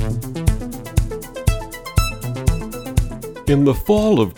In the fall of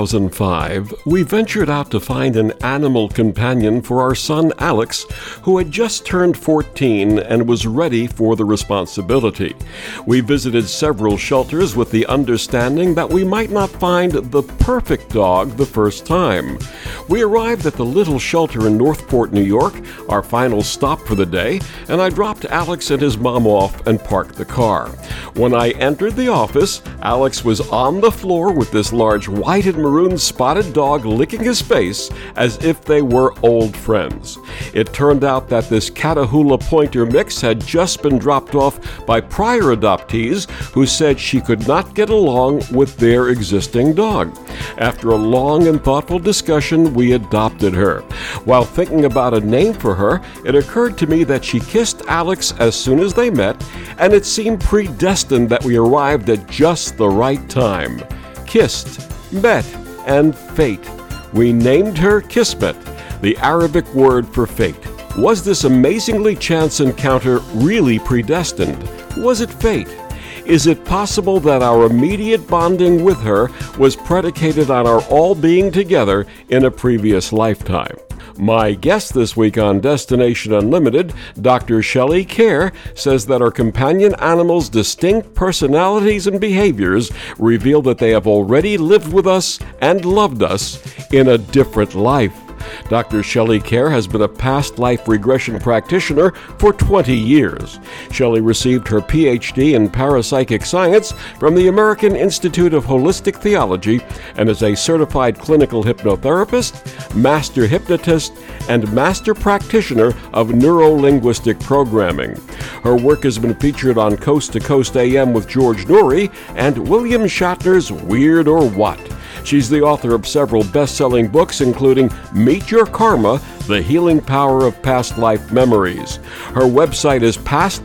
2005, we ventured out to find an animal companion for our son Alex, who had just turned 14 and was ready for the responsibility. We visited several shelters with the understanding that we might not find the perfect dog the first time. We arrived at the little shelter in Northport, New York, our final stop for the day, and I dropped Alex and his mom off and parked the car. When I entered the office, Alex was on the floor with this large white and maroon spotted dog licking his face as if they were old friends. It turned out that this Catahoula Pointer mix had just been dropped off by prior adoptees who said she could not get along with their existing dog. After a long and thoughtful discussion, we adopted her. While thinking about a name for her, it occurred to me that she kissed Alex as soon as they met, and it seemed predestined that we arrived at just the right time. Kissed, met, and fate. We named her Kismet, the Arabic word for fate. Was this amazingly chance encounter really predestined? Was it fate? Is it possible that our immediate bonding with her was predicated on our all being together in a previous lifetime? My guest this week on Destination Unlimited, Dr. Shelley Kerr, says that our companion animals' distinct personalities and behaviors reveal that they have already lived with us and loved us in a different life. Dr. Shelley Kerr has been a past life regression practitioner for 20 years. Shelley received her PhD in parapsychic science from the American Institute of Holistic Theology and is a certified clinical hypnotherapist, master hypnotist, and master practitioner of neuro-linguistic programming. Her work has been featured on Coast to Coast AM with George Noory and William Shatner's Weird or What. She's the author of several best-selling books, including Meet Your Karma, The Healing Power of Past Life Memories. Her website is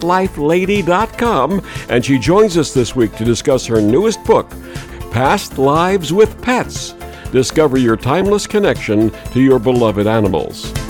pastlifelady.com, and she joins us this week to discuss her newest book, Past Lives with Pets. Discover your timeless connection to your beloved animals.